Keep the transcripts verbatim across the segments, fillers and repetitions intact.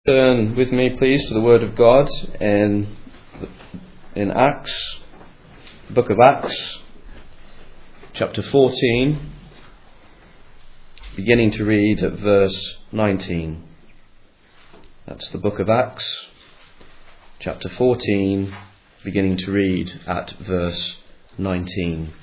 Turn with me, please, to the Word of God in in Acts, the book of Acts, chapter fourteen, beginning to read at verse nineteen. That's the book of Acts, chapter fourteen, beginning to read at verse nineteen.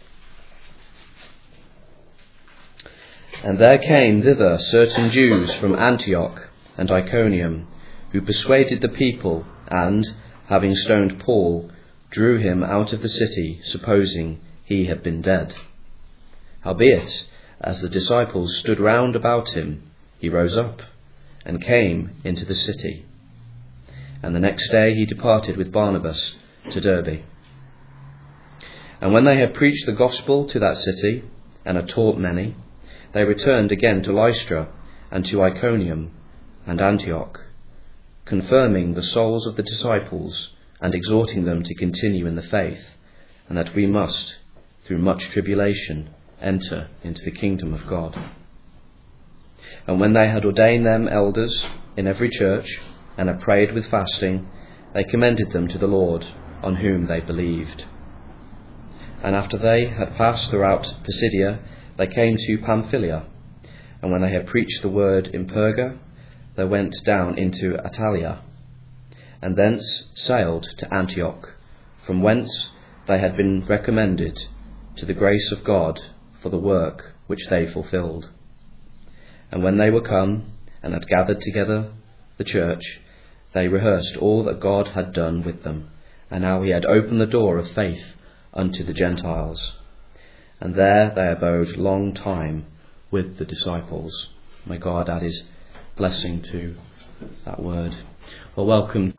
And there came thither certain Jews from Antioch and Iconium, who persuaded the people, and, having stoned Paul, drew him out of the city, supposing he had been dead. Howbeit, as the disciples stood round about him, he rose up, and came into the city. And the next day he departed with Barnabas to Derbe. And when they had preached the gospel to that city, and had taught many, they returned again to Lystra, and to Iconium, and Antioch, confirming the souls of the disciples, and exhorting them to continue in the faith, and that we must, through much tribulation, enter into the kingdom of God. And when they had ordained them elders in every church, and had prayed with fasting, they commended them to the Lord, on whom they believed. And after they had passed throughout Pisidia, they came to Pamphylia, and when they had preached the word in Perga, they went down into Attalia, and thence sailed to Antioch, from whence they had been recommended to the grace of God for the work which they fulfilled. And when they were come, and had gathered together the church, they rehearsed all that God had done with them, and how he had opened the door of faith unto the Gentiles. And there they abode long time with the disciples. May God add his blessing to that word. Well, welcome.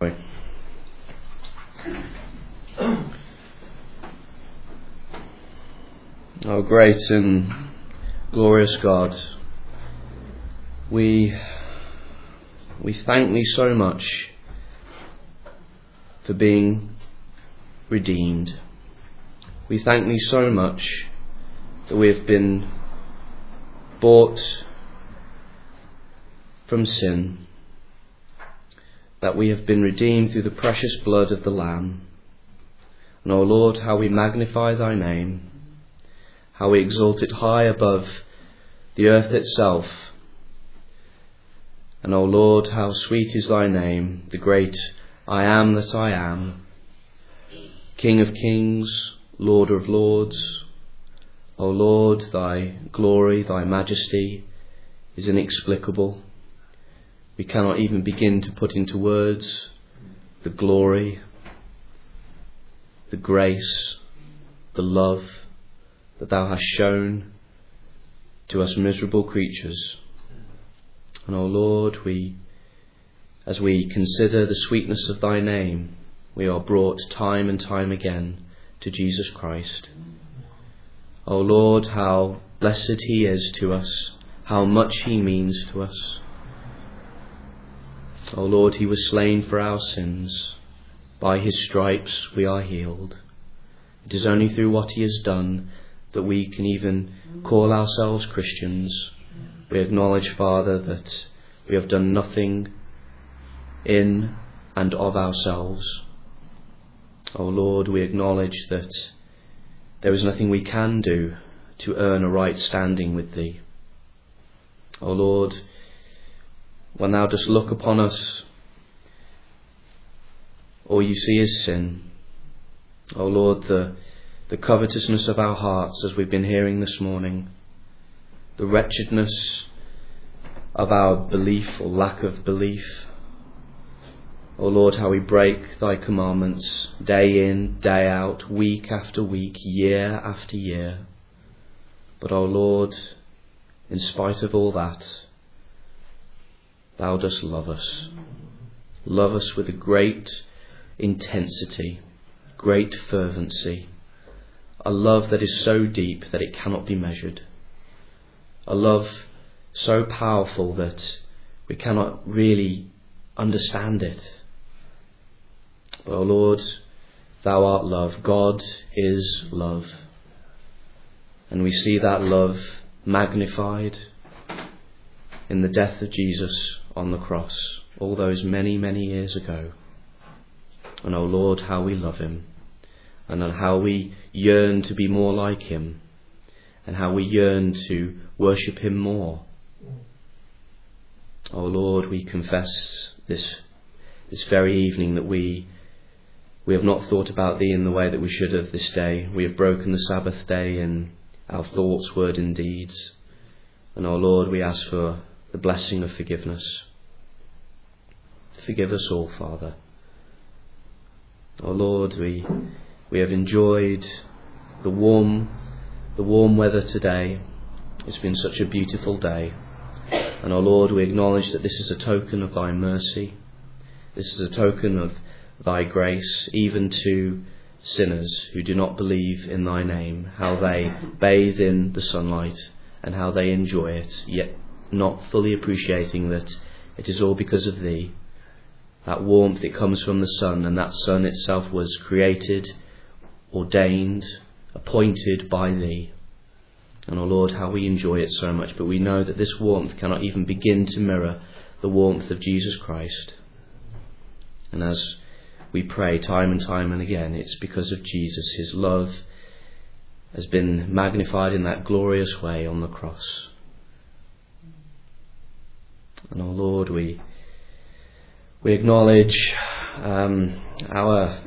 Oh, great and glorious God, we we thank thee so much for being redeemed. We thank thee so much that we have been bought from sin, that we have been redeemed through the precious blood of the Lamb. And, O Lord, how we magnify thy name, how we exalt it high above the earth itself. And, O Lord, how sweet is thy name, the great I am that I am, King of kings, Lord of lords. O Lord, thy glory, thy majesty is inexplicable. We cannot even begin to put into words the glory, the grace, the love that thou hast shown to us miserable creatures. And, O Lord, we, as we consider the sweetness of thy name, we are brought time and time again to Jesus Christ. O Lord, how blessed he is to us, how much he means to us. O Lord, he was slain for our sins. By his stripes we are healed. It is only through what he has done that we can even call ourselves Christians. We acknowledge, Father, that we have done nothing in and of ourselves. O Lord, we acknowledge that there is nothing we can do to earn a right standing with thee. O Lord, when thou dost look upon us, all you see is sin. O Lord, the, the covetousness of our hearts, as we've been hearing this morning, the wretchedness of our belief or lack of belief. O Lord, how we break thy commandments day in, day out, week after week, year after year. But, O Lord, in spite of all that, thou dost love us. Love us with a great intensity, great fervency. A love that is so deep that it cannot be measured. A love so powerful that we cannot really understand it. O Lord, thou art love. God is love. And we see that love magnified in the death of Jesus on the cross. all those many, many years ago. And oh Lord, how we love him, and how we yearn to be more like him, and how we yearn to worship him more. Oh Lord, we confess this this very evening that we we have not thought about thee in the way that we should have this day. We have broken the Sabbath day in our thoughts, word and deeds. And oh Lord, we ask for the blessing of forgiveness. Forgive us all, Father. Oh Lord, we we have enjoyed the warm the warm weather today. It's been such a beautiful day. And oh Lord, we acknowledge that this is a token of thy mercy. This is a token of thy grace, even to sinners who do not believe in thy name, how they bathe in the sunlight and how they enjoy it, yet not fully appreciating that it is all because of thee. That warmth that comes from the sun, and that sun itself was created, ordained, appointed by thee. And oh Lord, how we enjoy it so much, but we know that this warmth cannot even begin to mirror the warmth of Jesus Christ. And as we pray time and time and again, it's because of Jesus. His love has been magnified in that glorious way on the cross. And oh Lord, we we acknowledge um, our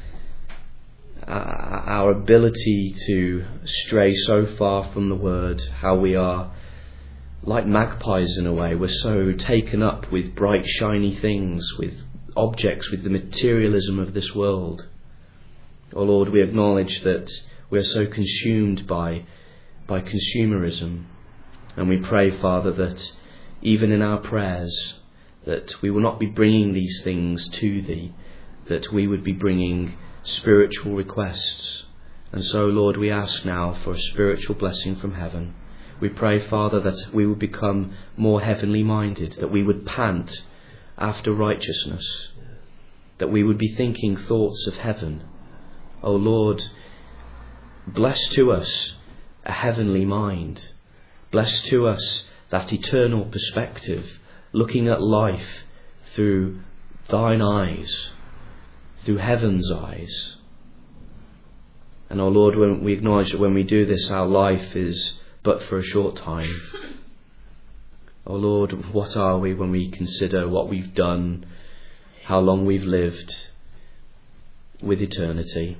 our ability to stray so far from the word, how we are like magpies in a way. We're so taken up with bright shiny things, with objects, with the materialism of this world. Oh Lord, we acknowledge that we are so consumed by by consumerism, and we pray, Father, that even in our prayers, that we will not be bringing these things to thee, that we would be bringing spiritual requests. And so, Lord, we ask now for a spiritual blessing from heaven. We pray, Father, that we would become more heavenly minded, that we would pant after righteousness, that we would be thinking thoughts of heaven. O Lord, bless to us a heavenly mind. Bless to us that eternal perspective, looking at life through thine eyes, through heaven's eyes. And, O Lord, when we acknowledge that when we do this, our life is but for a short time. O Lord, what are we when we consider what we've done, how long we've lived with eternity?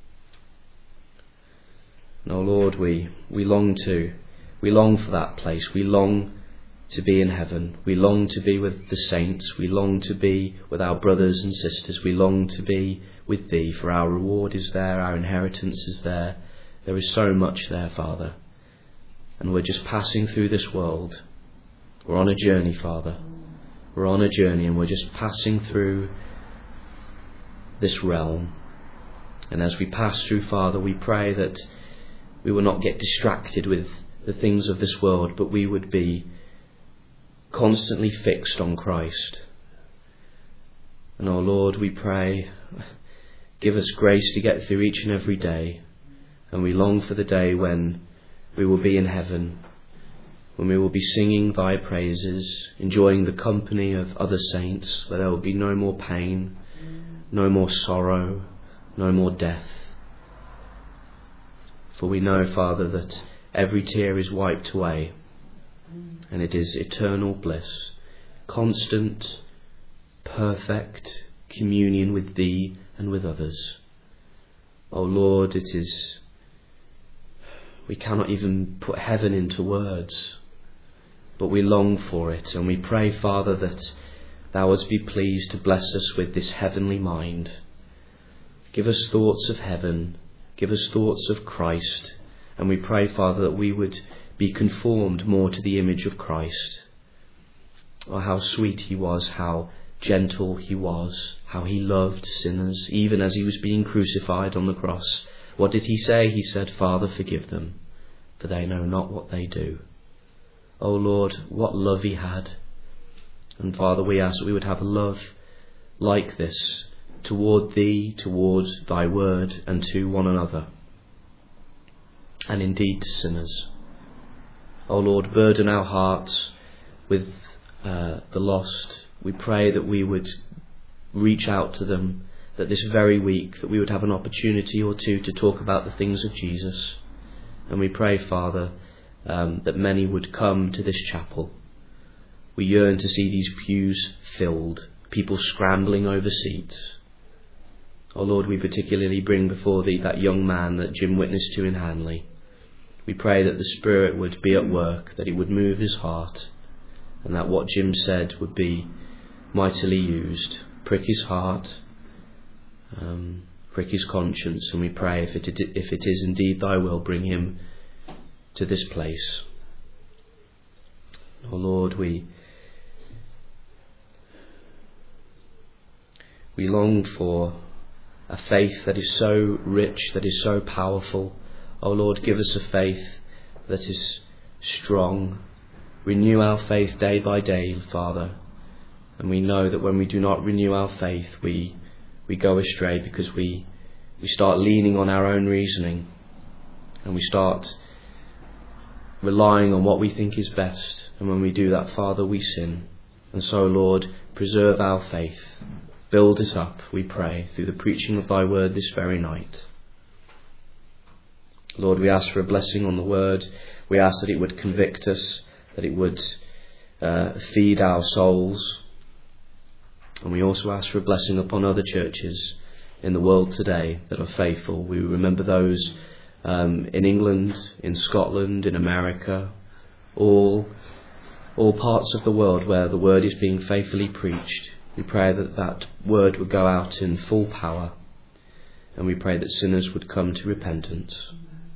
And, O Lord, we, we long to, we long for that place. We long to be in heaven. We long to be with the saints. We long to be with our brothers and sisters. We long to be with thee, for our reward is there, our inheritance is there. There is so much there, Father. And we're just passing through this world. We're on a journey, Father. We're on a journey, and we're just passing through this realm. And as we pass through, Father, we pray that we will not get distracted with the things of this world, but we would be constantly fixed on Christ. And, oh Lord, we pray, give us grace to get through each and every day. And we long for the day when we will be in heaven, when we will be singing thy praises, enjoying the company of other saints, where there will be no more pain, no more sorrow, no more death. For we know, Father, that every tear is wiped away, and it is eternal bliss, constant, perfect communion with thee and with others. O Lord, it is, we cannot even put heaven into words, but we long for it, and we pray, Father, that thou wouldst be pleased to bless us with this heavenly mind. Give us thoughts of heaven, give us thoughts of Christ, and we pray, Father, that we would be conformed more to the image of Christ. Oh, how sweet he was, how gentle he was, how he loved sinners, even as he was being crucified on the cross. What did he say? He said, Father, forgive them, for they know not what they do. Oh Lord, what love he had. And Father, we ask that we would have a love like this toward thee, toward thy word, and to one another, and indeed to sinners. O Lord, burden our hearts with uh, the lost, we pray that we would reach out to them, that this very week that we would have an opportunity or two to talk about the things of Jesus. And we pray, Father, um, that many would come to this chapel. We yearn to see these pews filled, people scrambling over seats. Oh Lord, we particularly bring before Thee that young man that Jim witnessed to in Hanley. We pray that the Spirit would be at work, that it would move his heart, and that what Jim said would be mightily used. Prick his heart, um, prick his conscience, and we pray if it, if it is indeed Thy will, bring him to this place. Oh Lord, we we long for a faith that is so rich, that is so powerful. Oh Lord, give us a faith that is strong. Renew our faith day by day, Father. And we know that when we do not renew our faith, we we go astray, because we we start leaning on our own reasoning, and we start relying on what we think is best. And when we do that, Father, we sin. And so, Lord, preserve our faith. Build us up, we pray, through the preaching of Thy word this very night. Lord, we ask for a blessing on the word. We ask that it would convict us, that it would uh, feed our souls. And we also ask for a blessing upon other churches in the world today that are faithful. We remember those um, in England, in Scotland, in America, all, all parts of the world where the word is being faithfully preached. We pray that that word would go out in full power, and we pray that sinners would come to repentance.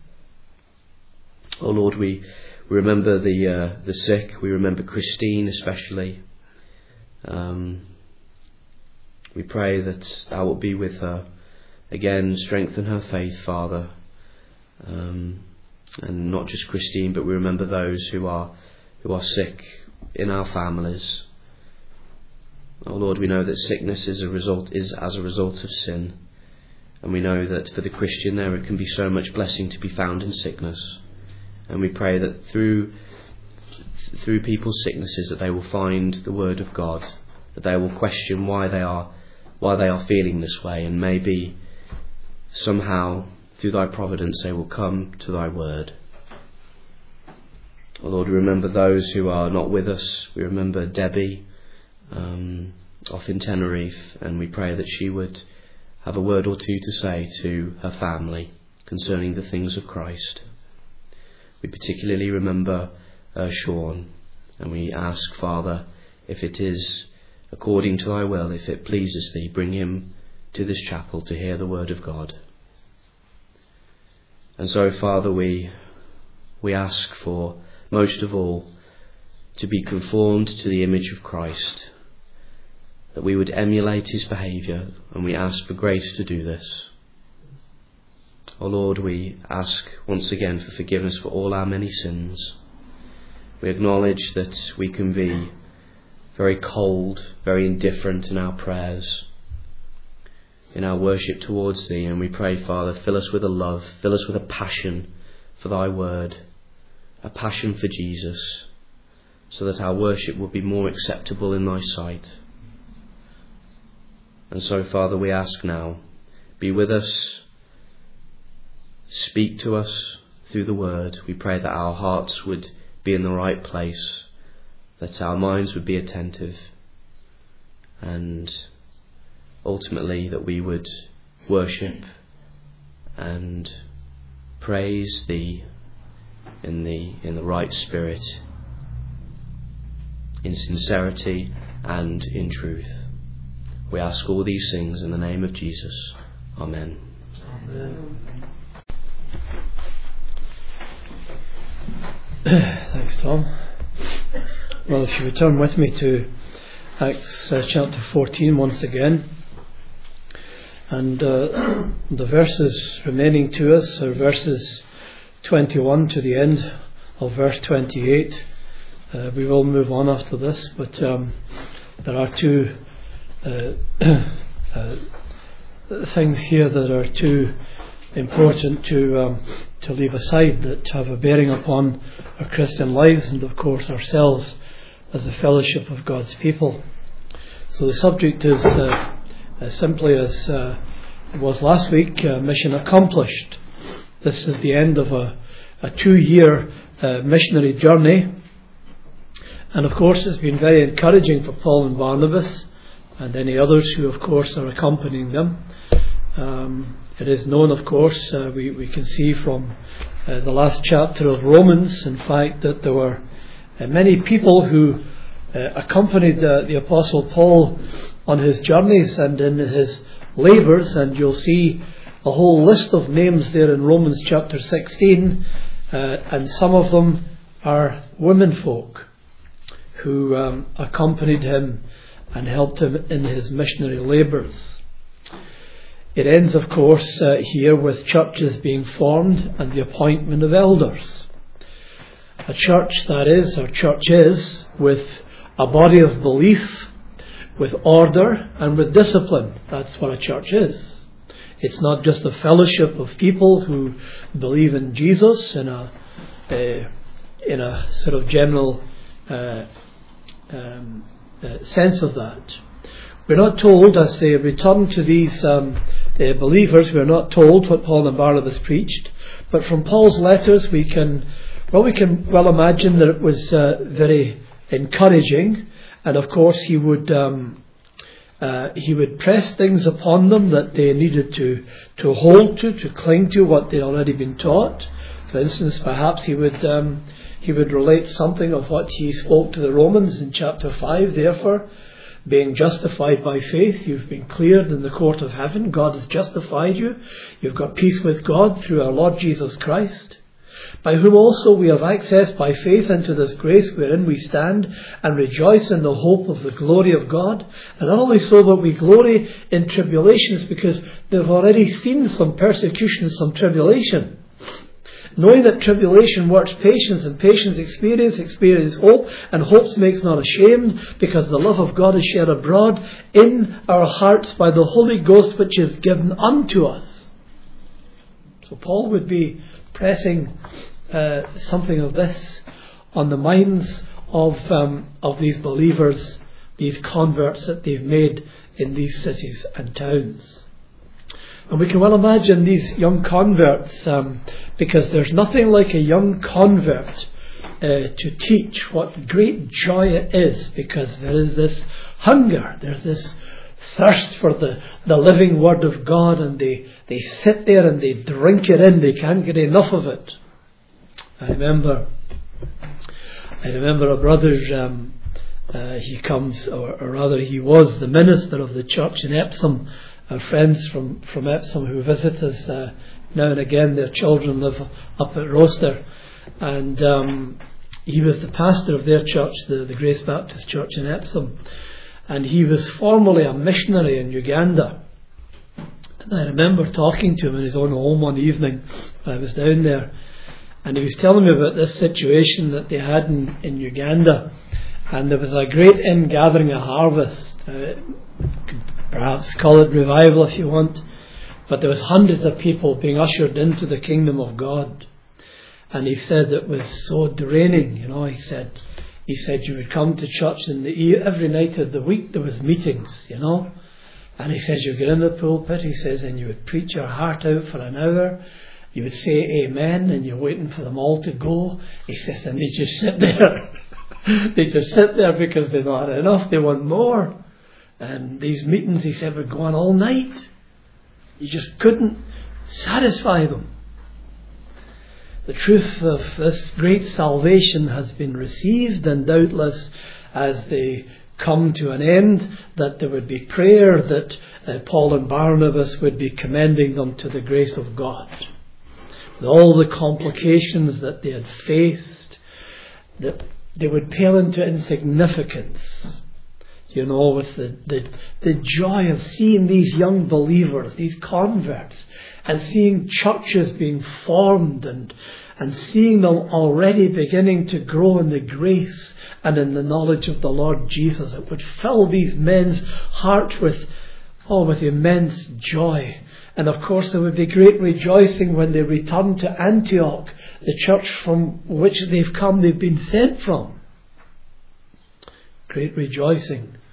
Oh Lord, we, we remember the uh, the sick. We remember Christine especially. Um, we pray that Thou wilt be with her. Again, strengthen her faith, Father. Um, and not just Christine, but we remember those who are who are sick in our families. Oh Lord, we know that sickness is a result is as a result of sin, and we know that for the Christian there can be so much blessing to be found in sickness. And we pray that through through people's sicknesses that they will find the word of God, that they will question why they are why they are feeling this way, and maybe somehow through Thy providence they will come to Thy word. Oh Lord, we remember those who are not with us. We remember Debbie um, off in Tenerife, and we pray that she would have a word or two to say to her family concerning the things of Christ. We particularly remember uh, Sean, and we ask, Father, if it is according to Thy will, if it pleases Thee, bring him to this chapel to hear the word of God. And so, Father, we we ask for, most of all, to be conformed to the image of Christ, that we would emulate his behaviour, and we ask for grace to do this. Oh Lord, we ask once again for forgiveness for all our many sins. We acknowledge that we can be very cold, very indifferent in our prayers, in our worship towards Thee, and we pray, Father, fill us with a love, fill us with a passion for Thy word, a passion for Jesus, so that our worship will be more acceptable in Thy sight. And so, Father, we ask now, be with us, speak to us through the word. We pray that our hearts would be in the right place, that our minds would be attentive, and ultimately that we would worship and praise Thee in the in the right spirit, in sincerity and in truth. We ask all these things in the name of Jesus. Amen. Amen. Thanks, Tom. Well, if you would turn with me to Acts uh, chapter fourteen once again. And uh, the verses remaining to us are verses twenty-one to the end of verse twenty-eight. Uh, we will move on after this, but um, there are two uh, uh, things here that are too important to um, to leave aside, that have a bearing upon our Christian lives and of course ourselves as a fellowship of God's people. So the subject is uh, as simply as uh, it was last week, uh, mission accomplished. This is the end of a, a two-year uh, missionary journey. And of course it's been very encouraging for Paul and Barnabas and any others who of course are accompanying them. Um, it is known, of course, uh, we, we can see from uh, the last chapter of Romans, in fact, that there were uh, many people who uh, accompanied uh, the Apostle Paul on his journeys and in his labours, and you'll see a whole list of names there in Romans chapter sixteen, uh, and some of them are womenfolk who um, accompanied him and helped him in his missionary labours. It ends, of course, uh, here with churches being formed and the appointment of elders. A church, that is, or church is, with a body of belief, with order and with discipline. That's what a church is. It's not just a fellowship of people who believe in Jesus in a, uh, in a sort of general uh, um, uh, sense of that. We're not told, as they return to these um, uh, believers, we're not told what Paul and Barnabas preached. But from Paul's letters, we can, well, we can well imagine that it was uh, very encouraging, and of course he would um, uh, he would press things upon them that they needed to to hold to, to cling to what they'd already been taught. For instance, perhaps he would um, he would relate something of what he spoke to the Romans in chapter five. Therefore, being justified by faith, you've been cleared in the court of heaven. God has justified you. You've got peace with God through our Lord Jesus Christ, by whom also we have access by faith into this grace wherein we stand and rejoice in the hope of the glory of God. And not only so, but we glory in tribulations, because they've already seen some persecution, some tribulation. Knowing that tribulation works patience, and patience experience, experience hope, and hope makes not ashamed, because the love of God is shed abroad in our hearts by the Holy Ghost which is given unto us. So Paul would be pressing uh, something of this on the minds of um, of these believers, these converts that they've made in these cities and towns. And we can well imagine these young converts, um, because there's nothing like a young convert uh, to teach what great joy it is, because there is this hunger, there's this thirst for the, the living Word of God, and they, they sit there and they drink it in, they can't get enough of it. I remember, I remember a brother, um, uh, he comes, or, or rather he was the minister of the church in Epsom. Our friends from, from Epsom who visit us uh, now and again, their children live up at Roster, and um, he was the pastor of their church, the, the Grace Baptist Church in Epsom, and he was formerly a missionary in Uganda. And I remember talking to him in his own home one evening when I was down there, and he was telling me about this situation that they had in, in Uganda, and there was a great ingathering, a harvest. Uh, Perhaps call it revival if you want. But there was hundreds of people being ushered into the kingdom of God. And he said it was so draining, you know. He said he said you would come to church and every night of the week there was meetings, you know. And he says you get in the pulpit, he says, and you would preach your heart out for an hour. You would say amen, and you're waiting for them all to go. He says, and they just sit there. They just sit there because they've not had enough. They want more. And these meetings, he said, would go on all night. You just couldn't satisfy them. The truth of this great salvation has been received, and doubtless as they come to an end, that there would be prayer that uh, Paul and Barnabas would be commending them to the grace of God. With all the complications that they had faced, that they would pale into insignificance. You know, with the, the, the joy of seeing these young believers, these converts, and seeing churches being formed, and, and seeing them already beginning to grow in the grace and in the knowledge of the Lord Jesus. It would fill these men's hearts with, oh, with immense joy. And of course there would be great rejoicing when they returned to Antioch, the church from which they've come, they've been sent from. Great rejoicing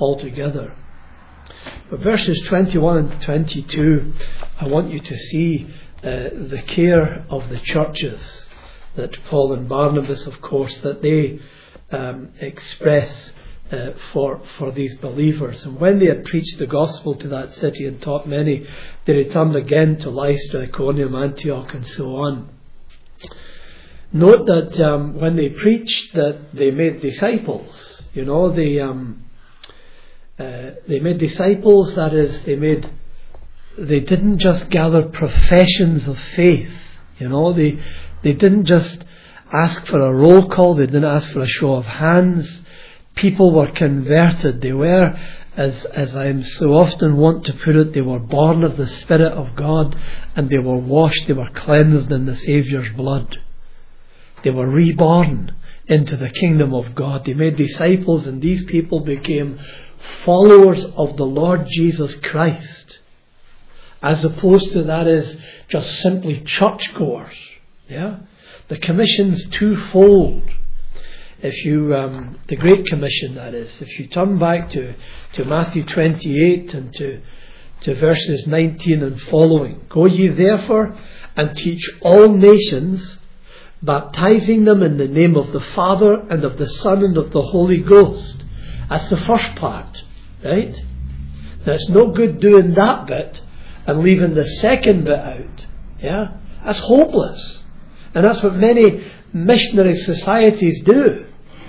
altogether. But verses twenty-one and twenty-two, I want you to see uh, the care of the churches that Paul and Barnabas, of course, that they um, express uh, for for these believers. And when they had preached the gospel to that city and taught many, they returned again to Lystra, Iconium, Antioch, and so on. Note that um, when they preached, that they made disciples. You know, they um, uh, they made disciples. That is, they made. They didn't just gather professions of faith. You know, they they didn't just ask for a roll call. They didn't ask for a show of hands. People were converted. They were, as as I so often want to put it, they were born of the Spirit of God, and they were washed. They were cleansed in the Saviour's blood. They were reborn into the kingdom of God. They made disciples, and these people became followers of the Lord Jesus Christ, as opposed to, that is, just simply churchgoers. Yeah, the commission's twofold. If you, um, the Great Commission, that is, if you turn back to, to Matthew twenty-eight and to to verses nineteen and following, go ye therefore and teach all nations, baptizing them in the name of the Father and of the Son and of the Holy Ghost. That's the first part, right? Now, it's no good doing that bit and leaving the second bit out. Yeah, that's hopeless, and that's what many missionary societies do.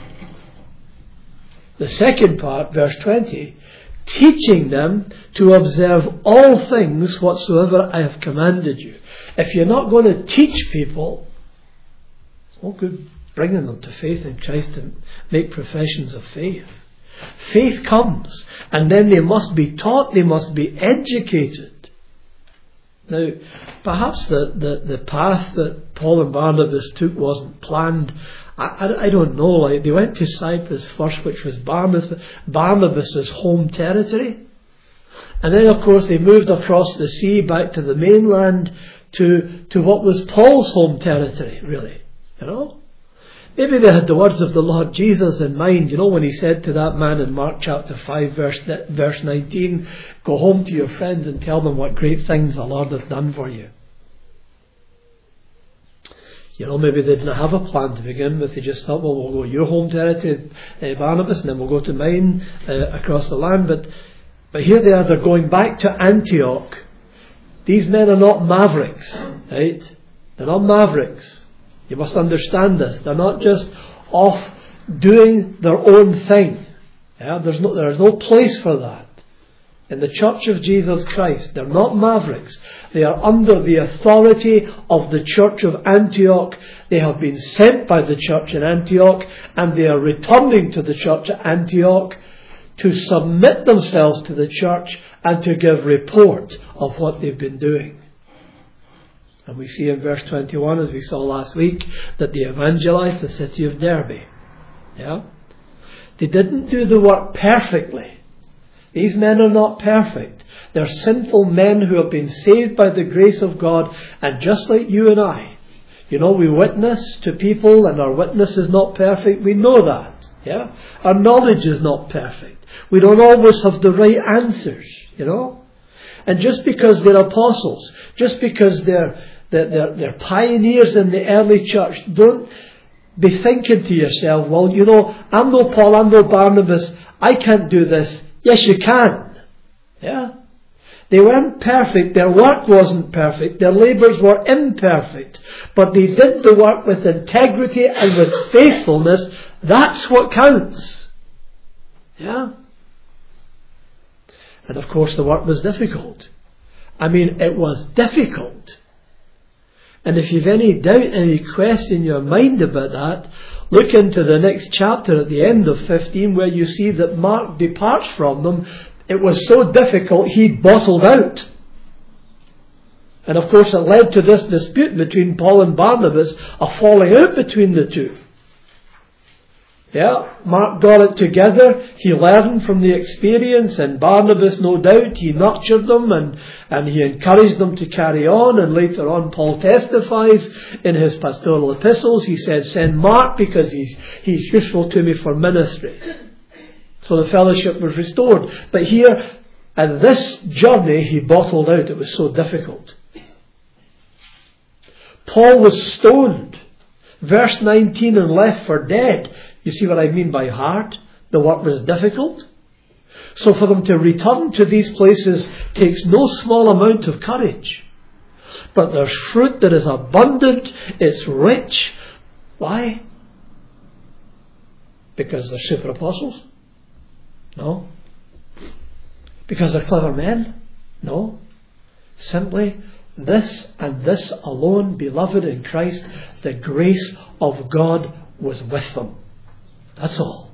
The second part, verse twenty, teaching them to observe all things whatsoever I have commanded you. If you're not going to teach people, it's no good bringing them to faith in Christ and make professions of faith. Faith comes, and then they must be taught, they must be educated. Now, perhaps the, the, the path that Paul and Barnabas took wasn't planned. I, I, I don't know. Like, they went to Cyprus first, which was Barnabas, Barnabas' home territory. And then, of course, they moved across the sea back to the mainland to, to what was Paul's home territory, really. You know? Maybe they had the words of the Lord Jesus in mind, you know, when he said to that man in Mark chapter five, verse, verse nineteen, go home to your friends and tell them what great things the Lord hath done for you. You know, maybe they didn't have a plan to begin with. They just thought, well, we'll go your home territory, uh, Barnabas, and then we'll go to mine uh, across the land. But, but here they are, they're going back to Antioch. These men are not mavericks, right? They're not mavericks. You must understand this. They're not just off doing their own thing. Yeah, there's no, there is no place for that in the Church of Jesus Christ. They're not mavericks. They are under the authority of the Church of Antioch. They have been sent by the Church in Antioch, and they are returning to the Church at Antioch to submit themselves to the Church and to give report of what they've been doing. And we see in verse twenty-one, as we saw last week, that they evangelized the city of Derbe. Yeah? They didn't do the work perfectly. These men are not perfect. They're sinful men who have been saved by the grace of God. And just like you and I, you know, we witness to people and our witness is not perfect. We know that. Yeah? Our knowledge is not perfect. We don't always have the right answers, you know. And just because they're apostles, just because they're They're, they're, they're pioneers in the early church, don't be thinking to yourself, well, you know, I'm no Paul, I'm no Barnabas, I can't do this. Yes, you can. Yeah? They weren't perfect, their work wasn't perfect, their labours were imperfect, but they did the work with integrity and with faithfulness. That's what counts. Yeah? And of course the work was difficult. I mean, it was difficult. And if you've any doubt, any question in your mind about that, look into the next chapter at the end of fifteen, where you see that Mark departs from them. It was so difficult, he bottled out. And of course it led to this dispute between Paul and Barnabas, a falling out between the two. Yeah, Mark got it together. He learned from the experience, and Barnabas, no doubt, he nurtured them and, and he encouraged them to carry on. And later on, Paul testifies in his pastoral epistles. He says, send Mark because he's, he's useful to me for ministry. So the fellowship was restored. But here, at this journey, he bottled out. It was so difficult. Paul was stoned. Verse nineteen, and left for dead. You see what I mean by hard? The work was difficult. So for them to return to these places takes no small amount of courage. But there's fruit that is abundant. It's rich. Why? Because they're super apostles? No. Because they're clever men? No. Simply, this and this alone, beloved in Christ, the grace of God was with them. That's all.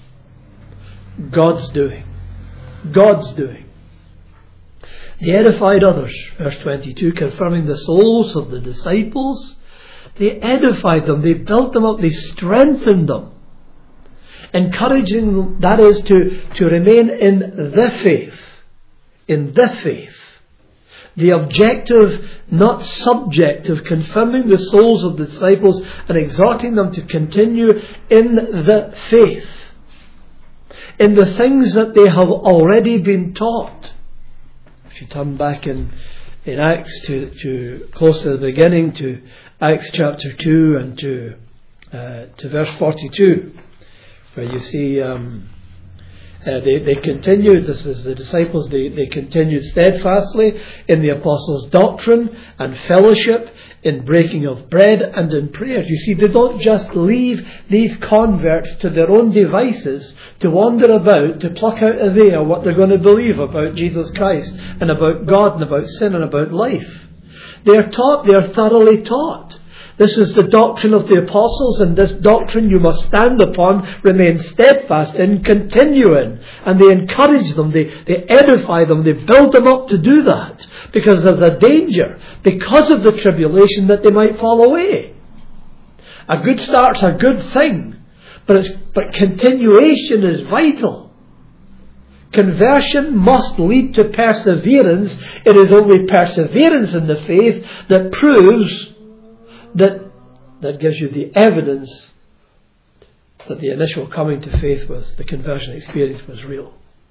God's doing. God's doing. They edified others, verse twenty-two, confirming the souls of the disciples. They edified them, they built them up, they strengthened them. Encouraging them, that is, to, to remain in the faith. In the faith. The objective, not subjective, confirming the souls of the disciples and exhorting them to continue in the faith. In the things that they have already been taught. If you turn back in, in Acts to, to close to the beginning, to Acts chapter two and to, uh, to verse forty-two, where you see um, uh, they, they continued, this is the disciples, they, they continued steadfastly in the apostles' doctrine and fellowship, in breaking of bread and in prayer. You see, they don't just leave these converts to their own devices to wander about, to pluck out of there what they're going to believe about Jesus Christ and about God and about sin and about life. They're taught, they're thoroughly taught. This is the doctrine of the apostles, and this doctrine you must stand upon, remain steadfast in, continue in. And they encourage them, they, they edify them, they build them up to do that. Because there's a danger, because of the tribulation, that they might fall away. A good start's a good thing, but, it's, but continuation is vital. Conversion must lead to perseverance. It is only perseverance in the faith that proves that that gives you the evidence that the initial coming to faith was, the conversion experience was real.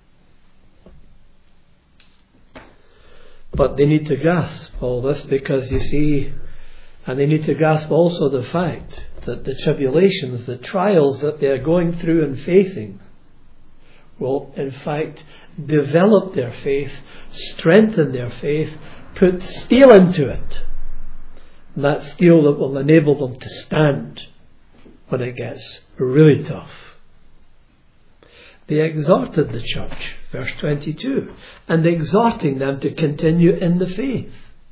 But they need to grasp all this, because you see, and they need to grasp also the fact that the tribulations, the trials that they are going through and facing will in fact develop their faith, strengthen their faith, put steel into it. And that steel that will enable them to stand when it gets really tough. They exhorted the church, verse twenty-two, and exhorting them to continue in the faith.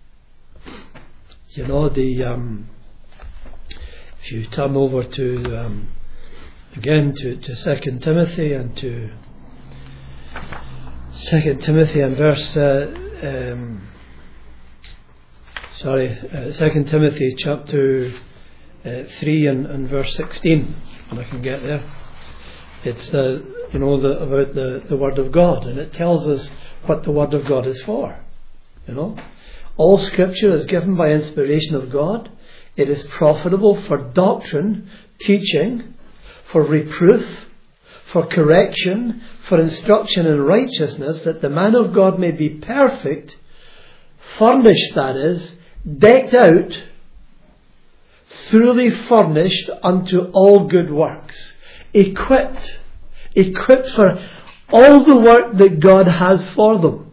You know, the um, if you turn over to um, again to, to Second Timothy and to Second Timothy and verse uh, um, sorry, uh, Second Timothy chapter uh, three and, and verse sixteen, and I can get there. It's uh, you know the, about the, the Word of God, and it tells us what the Word of God is for. You know, all Scripture is given by inspiration of God. It is profitable for doctrine, teaching, for reproof, for correction, for instruction in righteousness, that the man of God may be perfect, furnished, that is, decked out, thoroughly furnished unto all good works. Equipped, equipped for all the work that God has for them.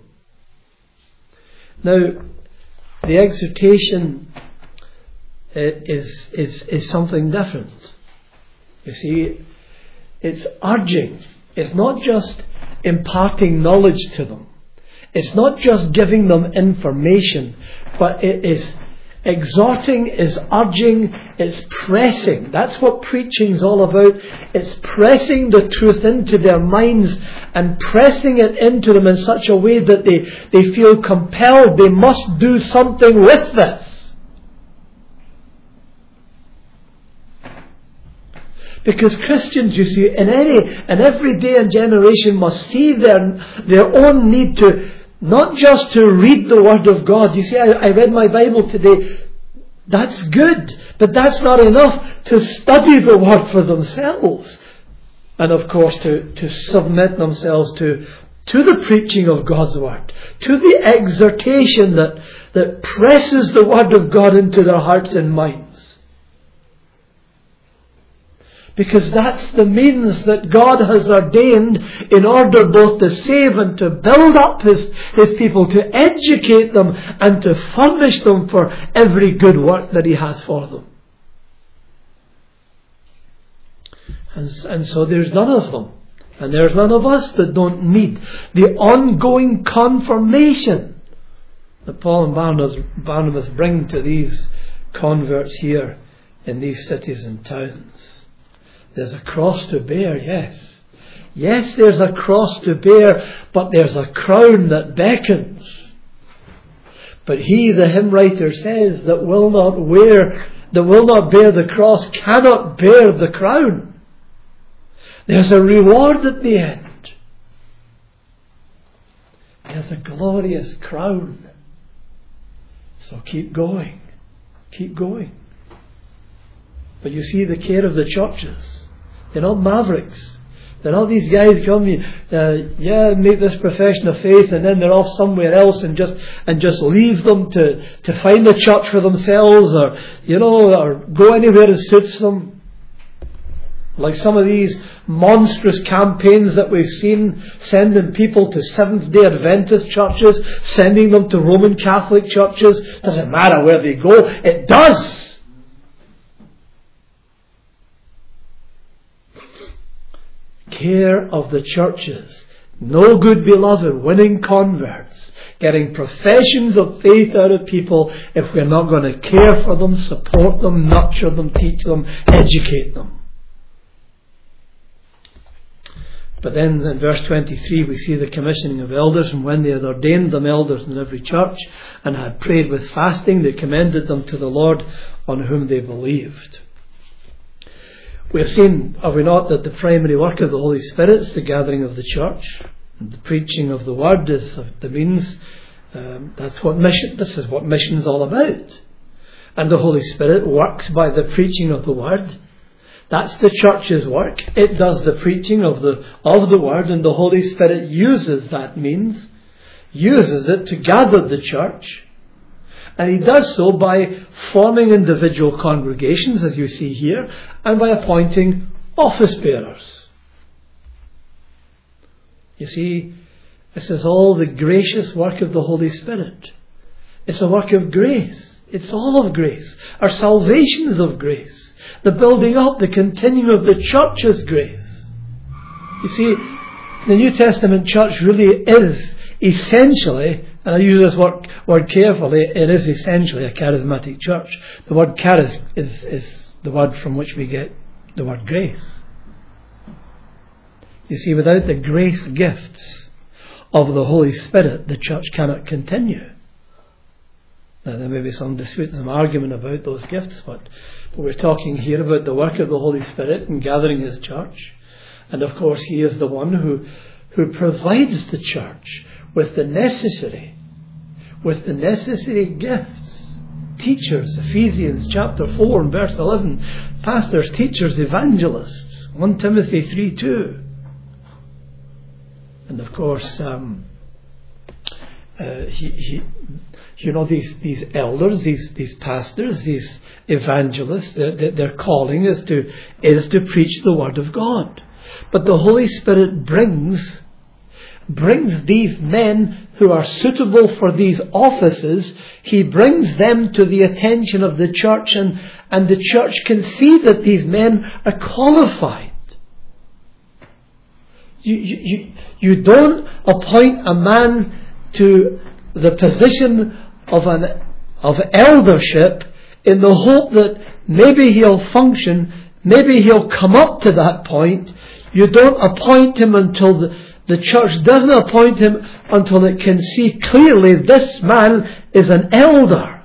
Now, the exhortation is, is, is something different. You see, it's urging. It's not just imparting knowledge to them. It's not just giving them information, but it is exhorting, is urging, it's pressing. That's what preaching's all about. It's pressing the truth into their minds and pressing it into them in such a way that they, they feel compelled. They must do something with this. Because Christians, you see, in any in every day and generation must see their their own need to not just to read the Word of God. You see, I, I read my Bible today. That's good, but that's not enough to study the Word for themselves. And of course to, to submit themselves to, to the preaching of God's Word, to the exhortation that, that presses the Word of God into their hearts and minds. Because that's the means that God has ordained in order both to save and to build up His, His people, to educate them and to furnish them for every good work that He has for them. And, and so there's none of them. And there's none of us that don't need the ongoing confirmation that Paul and Barnabas, Barnabas bring to these converts here in these cities and towns. There's a cross to bear, yes. Yes, there's a cross to bear, but there's a crown that beckons. But he, the hymn writer says, that will not wear, that will not bear the cross cannot bear the crown. There's a reward at the end. There's a glorious crown. So keep going. Keep going. But you see the care of the churches. They're not mavericks. They're not these guys come, uh, yeah, make this profession of faith, and then they're off somewhere else and just and just leave them to, to find a church for themselves, or you know, or go anywhere that suits them. Like some of these monstrous campaigns that we've seen, sending people to Seventh-day Adventist churches, sending them to Roman Catholic churches. Doesn't matter where they go. It does. Care of the churches. No good, beloved, winning converts, getting professions of faith out of people if we're not going to care for them, support them, nurture them, teach them, educate them. But then in verse twenty-three we see the commissioning of elders, and when they had ordained them elders in every church and had prayed with fasting, they commended them to the Lord on whom they believed. We have seen, have we not, that the primary work of the Holy Spirit is the gathering of the church, and the preaching of the Word is the means. Um, that's what mission. This is what mission is all about. And the Holy Spirit works by the preaching of the Word. That's the church's work. It does the preaching of the of the Word, and the Holy Spirit uses that means, uses it to gather the church. And He does so by forming individual congregations, as you see here, and by appointing office bearers. You see, this is all the gracious work of the Holy Spirit. It's a work of grace. It's all of grace. Our salvation is of grace. The building up, the continuing of the church is grace. You see, the New Testament church really is essentially, and I use this word, word carefully, it is essentially a charismatic church. The word charis is, is the word from which we get the word grace. You see, without the grace gifts of the Holy Spirit, the church cannot continue. Now, there may be some dispute, some argument about those gifts, but, but we're talking here about the work of the Holy Spirit in gathering His church. And of course, He is the one who, who provides the church with the necessary, with the necessary gifts. Teachers, Ephesians chapter four and verse eleven, pastors, teachers, evangelists, First Timothy three two. And of course, um, uh, he, he, you know, these, these elders, these, these pastors, these evangelists, their, their calling is to, is to preach the Word of God. But the Holy Spirit brings brings these men who are suitable for these offices, He brings them to the attention of the church, and, and the church can see that these men are qualified. You, you, you, you don't appoint a man to the position of an of eldership in the hope that maybe he'll function, maybe he'll come up to that point. You don't appoint him until the The church doesn't appoint him until it can see clearly this man is an elder.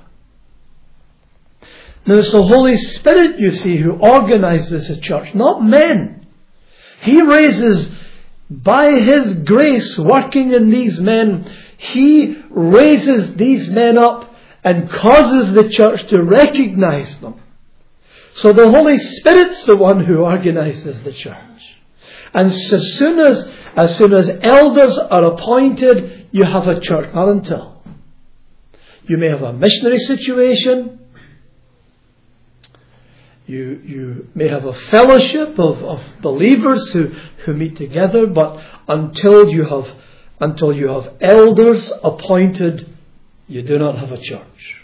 Now it's the Holy Spirit, you see, who organizes the church, not men. He raises, by His grace working in these men, He raises these men up and causes the church to recognize them. So the Holy Spirit's the one who organizes the church. And as soon as, as soon as elders are appointed, you have a church. Not until. You may have a missionary situation. You you may have a fellowship of, of believers who, who meet together, but until you have until you have elders appointed, you do not have a church.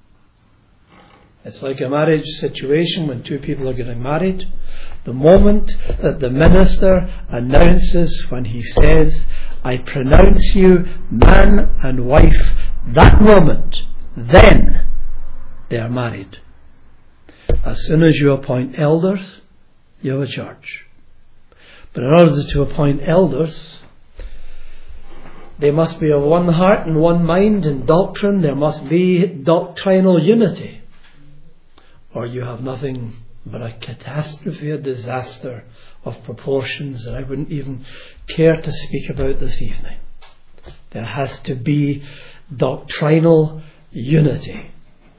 It's like a marriage situation when two people are getting married. The moment that the minister announces, when he says, "I pronounce you man and wife," that moment, then they are married. As soon as you appoint elders, you have a church. But in order to appoint elders, they must be of one heart and one mind in doctrine. There must be doctrinal unity. Or you have nothing but a catastrophe, a disaster of proportions that I wouldn't even care to speak about this evening. There has to be doctrinal unity.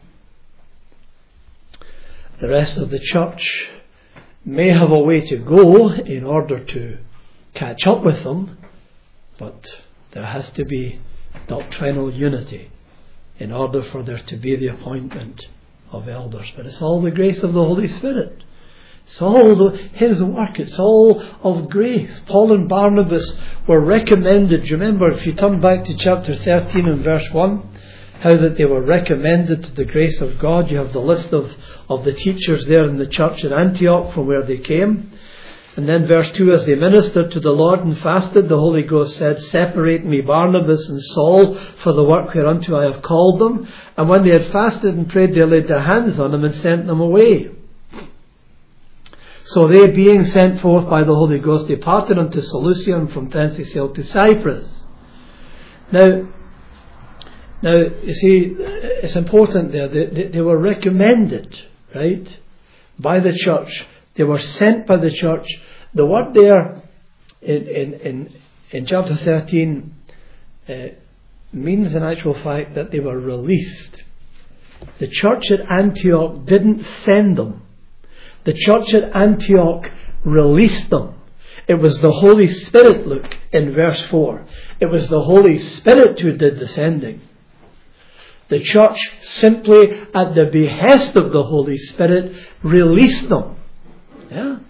The rest of the church may have a way to go in order to catch up with them, but there has to be doctrinal unity in order for there to be the appointment of elders. But it's all the grace of the Holy Spirit. It's all the, His work. It's all of grace. Paul and Barnabas were recommended. Remember, if you turn back to chapter thirteen and verse one, how that they were recommended to the grace of God. You have the list of, of the teachers there in the church at Antioch from where they came. And then verse two, as they ministered to the Lord and fasted, the Holy Ghost said, "Separate me Barnabas and Saul for the work whereunto I have called them." And when they had fasted and prayed, they laid their hands on them and sent them away. So they, being sent forth by the Holy Ghost, departed unto Seleucia, and from thence they sailed to Cyprus. Now, Now, you see, it's important there. They, they, they were recommended, right, by the church. They were sent by the church. The word there in in in, in chapter thirteen uh, means, in actual fact, that they were released. The church at Antioch didn't send them. The church at Antioch released them. It was the Holy Spirit, look, in verse four. It was the Holy Spirit who did the sending. The church, simply at the behest of the Holy Spirit, released them. Yeah.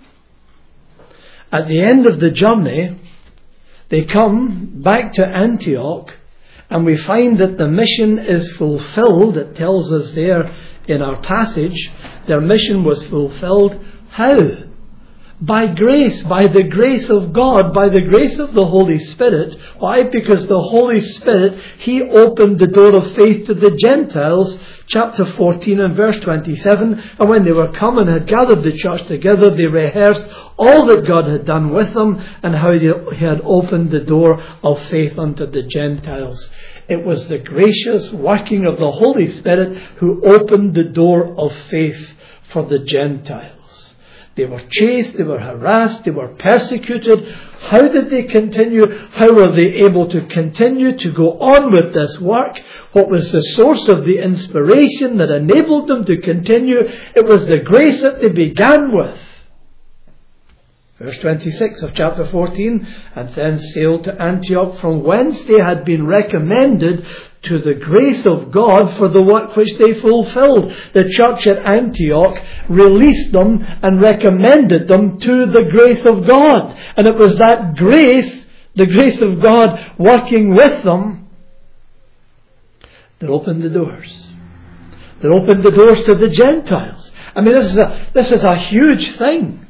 At the end of the journey, they come back to Antioch, and we find that the mission is fulfilled. It tells us there in our passage, their mission was fulfilled. How? By grace, by the grace of God, by the grace of the Holy Spirit. Why? Because the Holy Spirit, He opened the door of faith to the Gentiles, chapter fourteen and verse twenty-seven. And when they were come and had gathered the church together, they rehearsed all that God had done with them and how He had opened the door of faith unto the Gentiles. It was the gracious working of the Holy Spirit who opened the door of faith for the Gentiles. They were chased, they were harassed, they were persecuted. How did they continue? How were they able to continue to go on with this work? What was the source of the inspiration that enabled them to continue? It was the grace that they began with. Verse twenty-six of chapter fourteen, and then sailed to Antioch, from whence they had been recommended to the grace of God for the work which they fulfilled. The church at Antioch released them and recommended them to the grace of God. And it was that grace, the grace of God working with them, that opened the doors. That opened the doors to the Gentiles. I mean, this is a, this is a huge thing.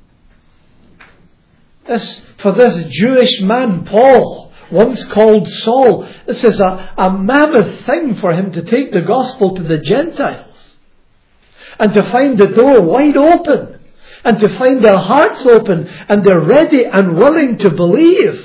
This, for this Jewish man, Paul, once called Saul, this is a, a mammoth thing for him to take the gospel to the Gentiles. And to find the door wide open. And to find their hearts open. And they're ready and willing to believe.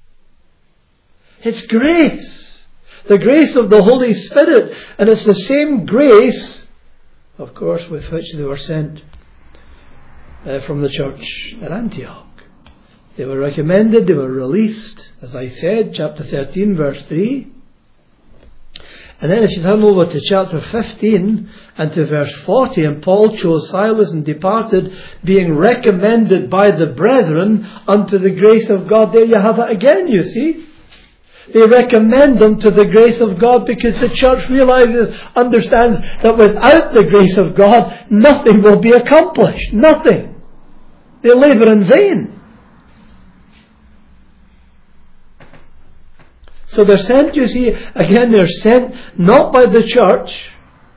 It's grace. The grace of the Holy Spirit. And it's the same grace, of course, with which they were sent uh, from the church at Antioch. They were recommended, they were released, as I said, chapter thirteen, verse three. And then if you turn over to chapter fifteen and to verse forty, and Paul chose Silas and departed, being recommended by the brethren unto the grace of God. There you have it again, you see. They recommend them to the grace of God because the church realizes, understands that without the grace of God, nothing will be accomplished. Nothing. They labour in vain. So they're sent, you see, again they're sent not by the church.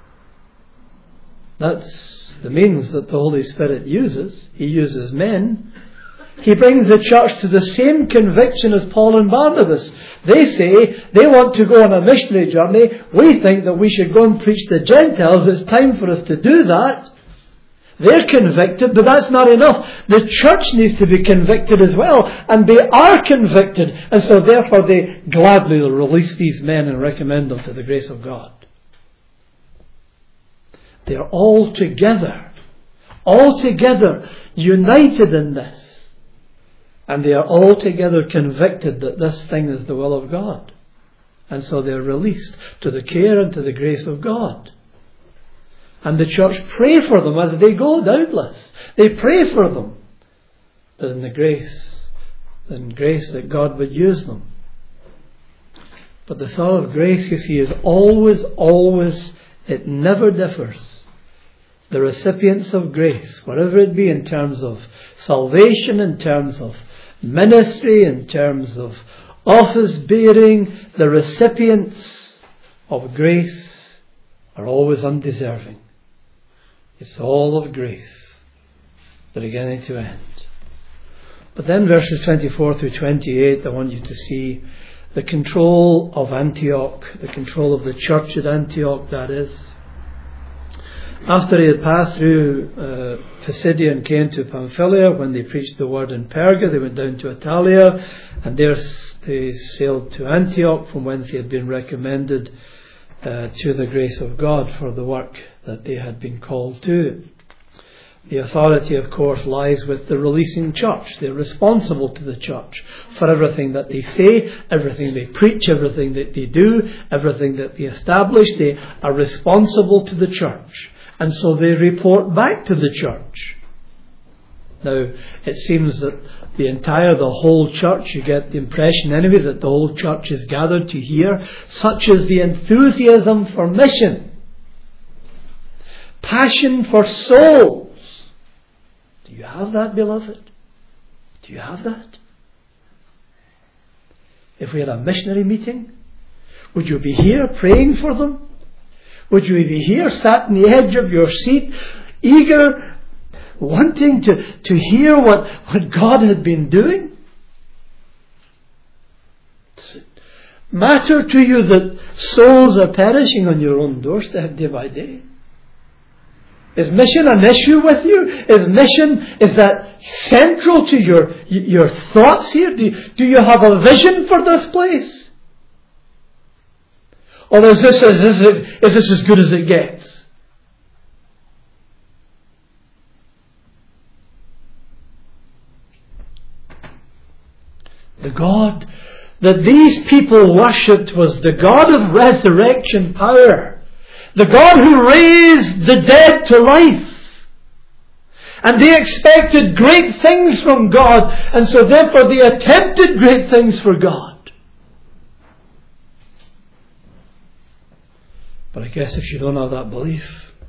That's the means that the Holy Spirit uses. He uses men. He brings the church to the same conviction as Paul and Barnabas. They say they want to go on a missionary journey. We think that we should go and preach to the Gentiles. It's time for us to do that. They're convicted, but that's not enough. The church needs to be convicted as well. And they are convicted. And so therefore they gladly release these men and recommend them to the grace of God. They are all together. All together. United in this. And they are all together convicted that this thing is the will of God. And so they are released to the care and to the grace of God. And the church pray for them as they go, doubtless. They pray for them. That in the grace, in grace that God would use them. But the thought of grace, you see, is always, always, it never differs. The recipients of grace, whatever it be in terms of salvation, in terms of ministry, in terms of office bearing, the recipients of grace are always undeserving. It's all of grace, the beginning to end. But then verses twenty-four through twenty-eight, I want you to see the control of Antioch, the control of the church at Antioch, that is. After he had passed through uh, Pisidia and came to Pamphylia, when they preached the word in Perga, they went down to Attalia, and there they sailed to Antioch, from whence they had been recommended uh, to the grace of God for the work that they had been called to. The authority, of course, lies with the releasing church. They're responsible to the church for everything that they say, everything they preach, everything that they do, everything that they establish. They are responsible to the church. And so they report back to the church. Now, it seems that the entire, the whole church, you get the impression anyway that the whole church is gathered to hear. Such is the enthusiasm for mission. Passion for souls. Do you have that, beloved? Do you have that? If we had a missionary meeting, would you be here praying for them? Would you be here, sat on the edge of your seat, eager, wanting to, to hear what, what God had been doing? Does it matter to you that souls are perishing on your own doorstep day by day? Is mission an issue with you? Is mission, is that central to your, your thoughts here? Do you, do you have a vision for this place? Or is this, is this, is this as good as it gets? The God that these people worshipped was the God of resurrection power. The God who raised the dead to life. And they expected great things from God. And so therefore they attempted great things for God. But I guess if you don't have that belief.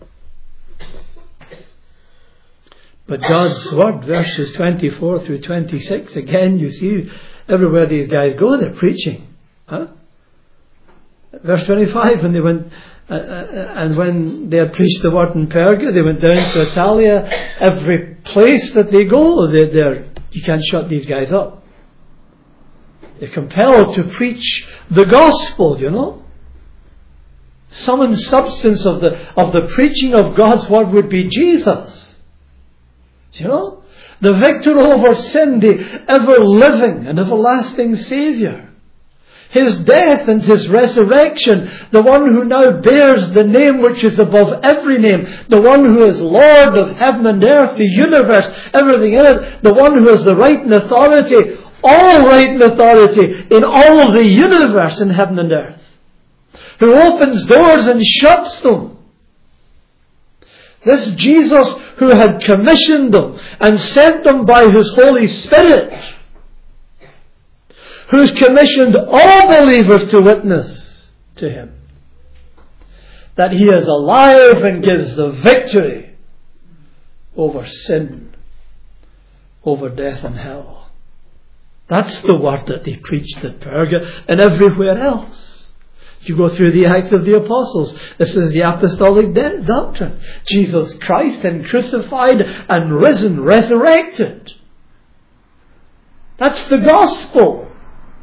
But God's Word, verses twenty-four through twenty-six, again you see everywhere these guys go, they're preaching. Huh? Verse twenty-five, when they went, uh, uh, and when they had preached the word in Perga, they went down to Attalia. Every place that they go, they, they're, you can't shut these guys up. They're compelled to preach the gospel, you know. Sum and substance of the of the preaching of God's word would be Jesus. You know? The victor over sin, the ever-living and everlasting Saviour. His death and His resurrection, the one who now bears the name which is above every name, the one who is Lord of heaven and earth, the universe, everything in it, the one who has the right and authority, all right and authority in all of the universe in heaven and earth. who opens doors and shuts them. This Jesus who had commissioned them and sent them by His Holy Spirit, who's commissioned all believers to witness to Him that He is alive and gives the victory over sin, over death and hell. That's the word that they preached at Perga and everywhere else. You go through the Acts of the Apostles. This is the apostolic de- doctrine. Jesus Christ and crucified and risen, resurrected. That's the gospel.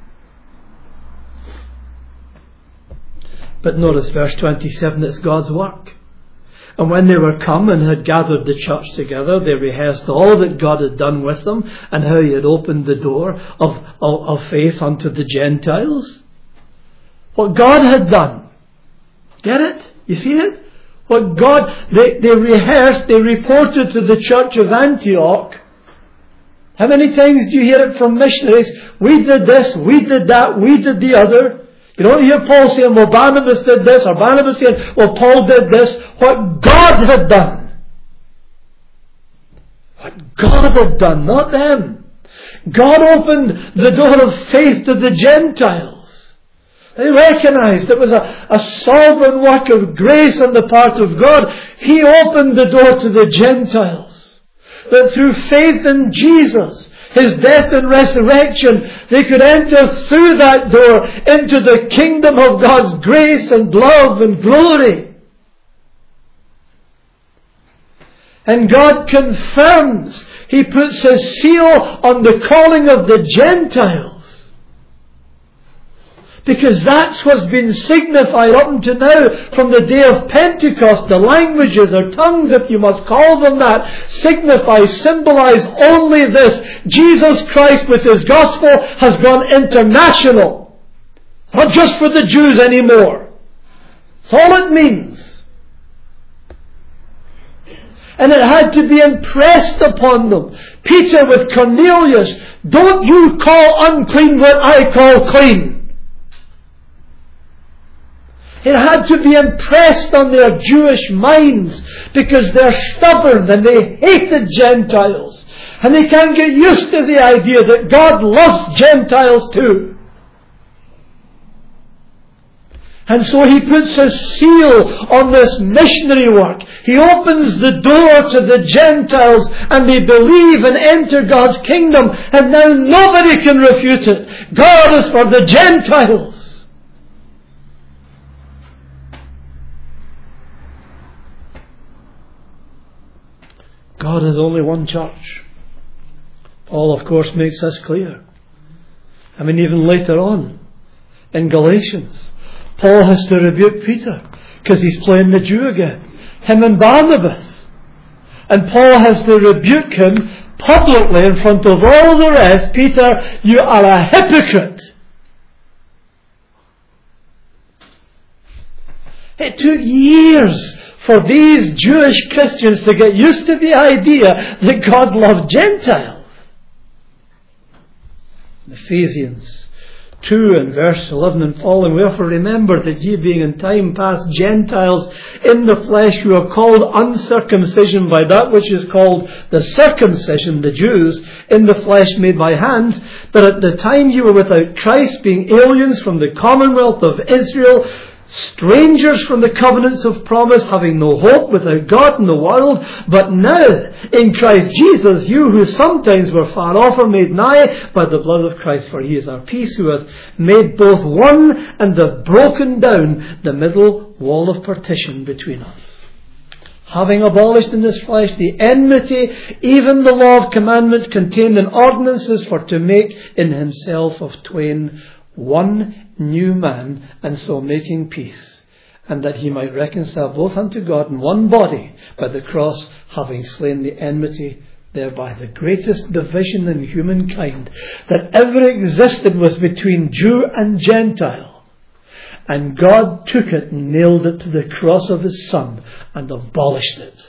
But notice verse twenty-seven, it's God's work. And when they were come and had gathered the church together, they rehearsed all that God had done with them and how He had opened the door of, of, of faith unto the Gentiles. What God had done. Get it? You see it? What God, they, they rehearsed, they reported to the church of Antioch. How many times do you hear it from missionaries? We did this, we did that, we did the other. You don't hear Paul saying, well, Barnabas did this, or Barnabas saying, well, Paul did this. What God had done. What God had done, not them. God opened the door of faith to the Gentiles. They recognized it was a, a sovereign work of grace on the part of God. He opened the door to the Gentiles. That through faith in Jesus, His death and resurrection, they could enter through that door into the kingdom of God's grace and love and glory. And God confirms. He puts His seal on the calling of the Gentiles. Because that's what's been signified up until now from the day of Pentecost. The languages or tongues, if you must call them that, signify, symbolize only this. Jesus Christ with His gospel has gone international. Not just for the Jews anymore. That's all it means. And it had to be impressed upon them. Peter with Cornelius, don't you call unclean what I call clean. It had to be impressed on their Jewish minds because they're stubborn and they hate the Gentiles. And they can't get used to the idea that God loves Gentiles too. And so He puts His seal on this missionary work. He opens the door to the Gentiles and they believe and enter God's kingdom. And now nobody can refute it. God is for the Gentiles. God has only one church. Paul, of course, makes this clear. I mean, even later on, in Galatians, Paul has to rebuke Peter because he's playing the Jew again. Him and Barnabas. And Paul has to rebuke him publicly in front of all the rest. Peter, you are a hypocrite. It took years for these Jewish Christians to get used to the idea that God loved Gentiles. Ephesians two and verse eleven and following, wherefore remember that ye being in time past Gentiles in the flesh, who are called uncircumcision by that which is called the circumcision, the Jews, in the flesh made by hands, that at the time you were without Christ, being aliens from the commonwealth of Israel, strangers from the covenants of promise, having no hope, without God in the world. But now, in Christ Jesus, you who sometimes were far off are made nigh by the blood of Christ. For He is our peace, who hath made both one, and hath broken down the middle wall of partition between us, having abolished in His flesh the enmity, even the law of commandments contained in ordinances, for to make in Himself of twain one new man, and so making peace, and that He might reconcile both unto God in one body by the cross, having slain the enmity thereby. The greatest division in humankind that ever existed was between Jew and Gentile, and God took it and nailed it to the cross of His Son and abolished it.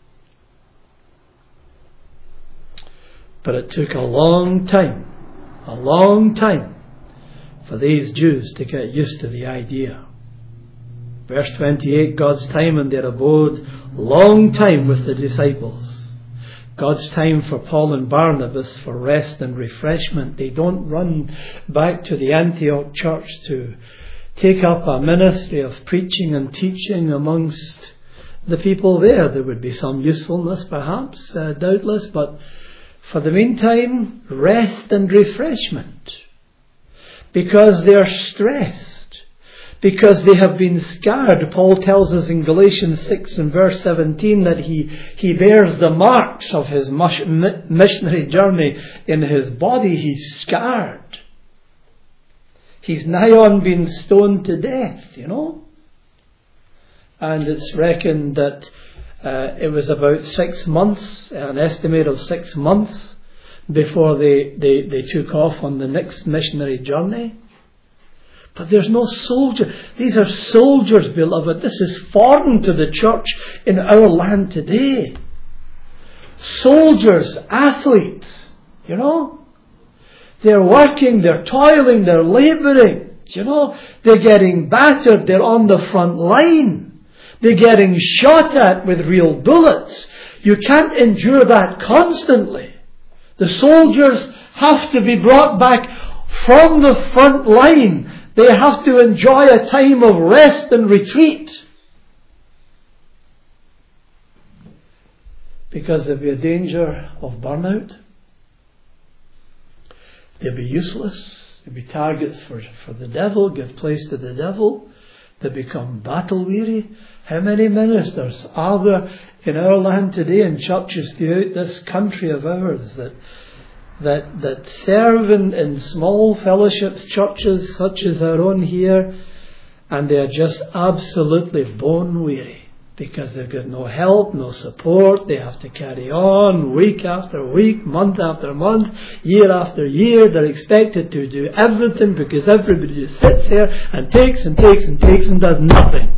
But it took a long time, a long time for these Jews to get used to the idea Verse twenty-eight, God's time in their abode, long time with the disciples. God's time for Paul and Barnabas for rest and refreshment. They don't run back to the Antioch church to take up a ministry of preaching and teaching amongst the people there. There would be some usefulness perhaps, uh, doubtless, but for the meantime, rest and refreshment. Because they are stressed. Because they have been scarred. Paul tells us in Galatians six and verse seventeen that he, he bears the marks of his missionary journey in his body. He's scarred. He's nigh on being stoned to death, you know. And it's reckoned that uh, it was about six months, an estimate of six months, before they, they, they took off on the next missionary journey. But there's no soldier. These are soldiers, beloved. This is foreign to the church in our land today. Soldiers, athletes, you know. They're working, they're toiling, they're labouring. You know, they're getting battered, they're on the front line. They're getting shot at with real bullets. You can't endure that constantly. The soldiers have to be brought back from the front line. They have to enjoy a time of rest and retreat. Because there'll be a danger of burnout. They'll be useless. They'll be targets for, for the devil, give place to the devil. They become battle weary. How many ministers are there in our land today in churches throughout this country of ours that that that serve in, in small fellowships, churches such as our own here, and they are just absolutely bone weary because they've got no help, no support. They have to carry on week after week, month after month, year after year. They're expected to do everything because everybody just sits there and takes and takes and takes and does nothing.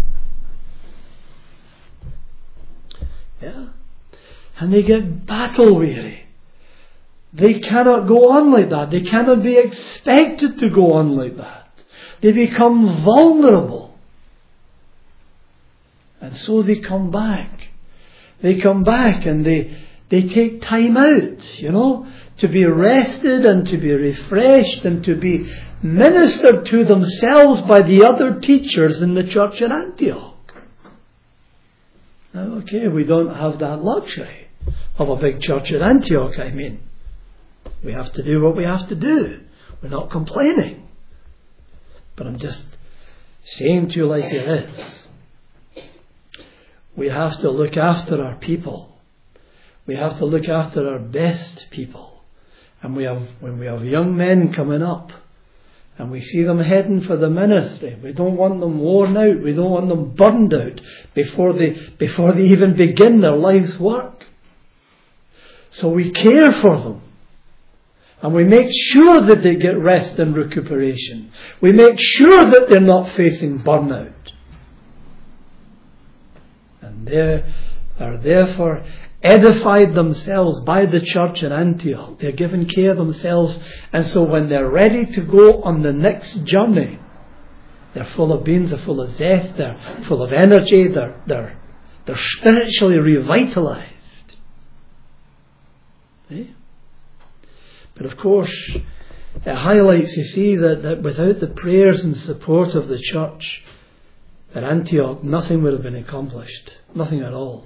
Yeah, and they get battle weary. They cannot go on like that. They cannot be expected to go on like that. They become vulnerable. And so they come back. They come back and they, they take time out, you know, to be rested and to be refreshed and to be ministered to themselves by the other teachers in the church at Antioch. Now, okay, we don't have that luxury of a big church at Antioch, I mean. We have to do what we have to do. We're not complaining. But I'm just saying to you like it is. We have to look after our people. We have to look after our best people. And we have, when we have young men coming up and we see them heading for the ministry, we don't want them worn out. We don't want them burned out before they, before they even begin their life's work. So we care for them. And we make sure that they get rest and recuperation. We make sure that they're not facing burnout. And they are therefore edified themselves by the church in Antioch. They're given care of themselves. And so when they're ready to go on the next journey, they're full of beans, they're full of zest, they're full of energy, they're, they're, they're spiritually revitalized. Eh? But of course, it highlights, you see, that, that without the prayers and support of the church at Antioch, nothing would have been accomplished. Nothing at all.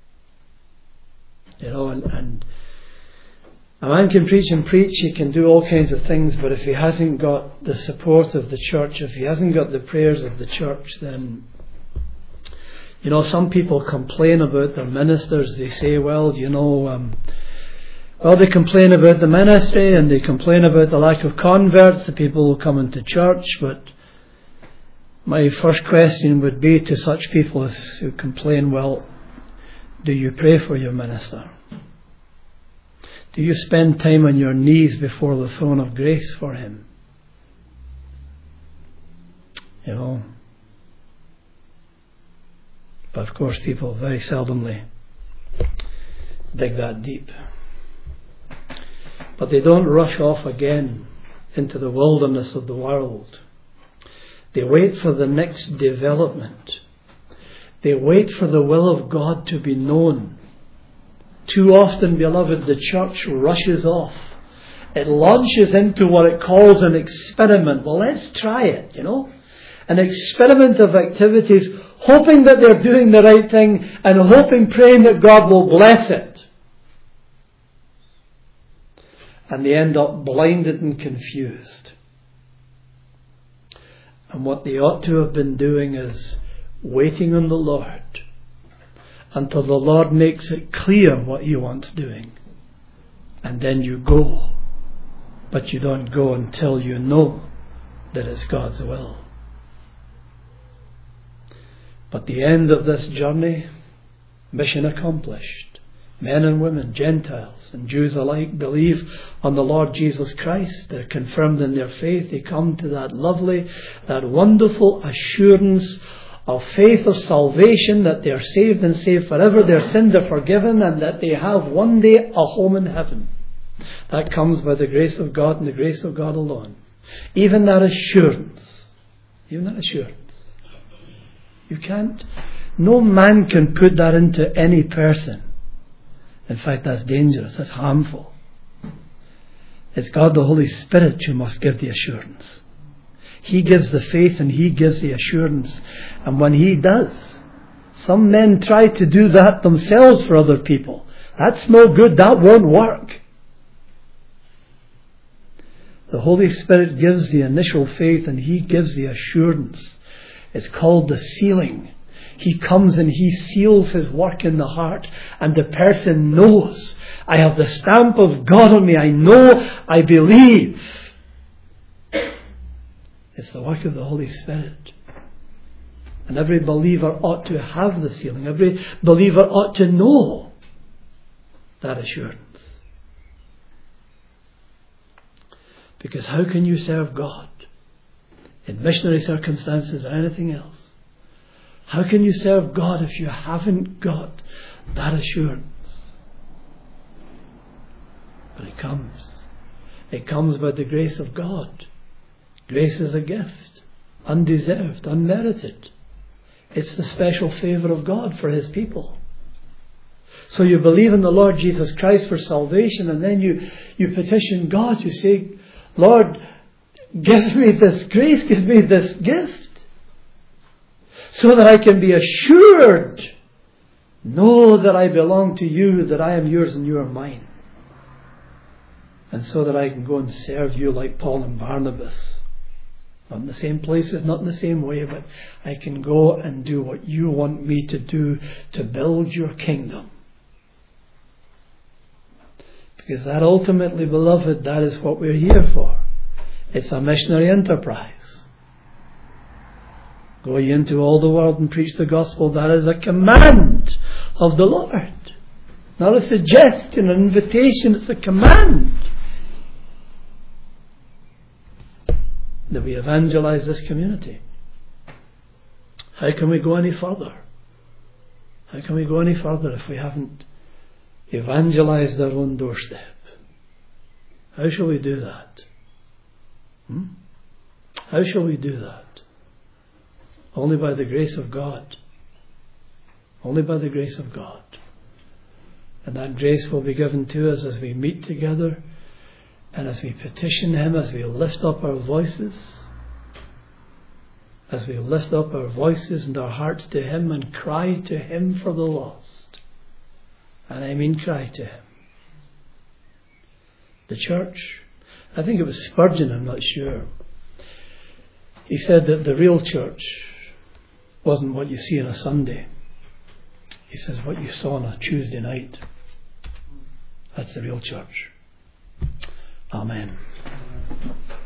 You know, and, and a man can preach and preach, he can do all kinds of things, but if he hasn't got the support of the church, if he hasn't got the prayers of the church, then, you know, some people complain about their ministers. They say, well, you know, um, Well, they complain about the ministry and they complain about the lack of converts, the people who come into church. But my first question would be to such people who complain, well, do you pray for your minister? Do you spend time on your knees before the throne of grace for him? You know. But of course people very seldomly dig that deep. But they don't rush off again into the wilderness of the world. They wait for the next development. They wait for the will of God to be known. Too often, beloved, the church rushes off. It launches into what it calls an experiment. Well, let's try it, you know. An experiment of activities, hoping that they're doing the right thing and hoping, praying that God will bless it. And they end up blinded and confused. And what they ought to have been doing is waiting on the Lord until the Lord makes it clear what He wants doing. And then you go. But you don't go until you know that it's God's will. But the end of this journey, mission accomplished. Men and women, Gentiles and Jews alike, believe on the Lord Jesus Christ. They're confirmed in their faith. They come to that lovely, that wonderful assurance of faith of salvation, that they are saved and saved forever, their sins are forgiven, and that they have one day a home in heaven. That comes by the grace of God and the grace of God alone. Even that assurance, even that assurance, you can't, no man can put that into any person. In fact, that's dangerous, that's harmful. It's God the Holy Spirit who must give the assurance. He gives the faith and He gives the assurance. And when He does, some men try to do that themselves for other people. That's no good, that won't work. The Holy Spirit gives the initial faith and He gives the assurance. It's called the sealing. He comes and He seals His work in the heart, and the person knows, I have the stamp of God on me, I know, I believe. It's the work of the Holy Spirit. And every believer ought to have the sealing. Every believer ought to know that assurance. Because how can you serve God in missionary circumstances or anything else? How can you serve God if you haven't got that assurance? But it comes. It comes by the grace of God. Grace is a gift, undeserved, unmerited. It's the special favour of God for His people. So you believe in the Lord Jesus Christ for salvation, and then you, you petition God. You say, Lord, give me this grace, give me this gift, so that I can be assured, know that I belong to You, that I am Yours and You are mine. And so that I can go and serve You like Paul and Barnabas. Not in the same places, not in the same way, but I can go and do what You want me to do to build Your kingdom. Because that ultimately, beloved, that is what we're here for. It's a missionary enterprise. Go ye into all the world and preach the gospel. That is a command of the Lord. Not a suggestion, an invitation, it's a command. That we evangelize this community. How can we go any further? How can we go any further if we haven't evangelized our own doorstep? How shall we do that? Hmm? How shall we do that? Only by the grace of God. Only by the grace of God. And that grace will be given to us as we meet together, and as we petition Him, as we lift up our voices, as we lift up our voices and our hearts to Him and cry to Him for the lost. And I mean cry to Him. The church, I think it was Spurgeon, I'm not sure. He said that the real church wasn't what you see on a Sunday. He says what you saw on a Tuesday night. That's the real church. Amen.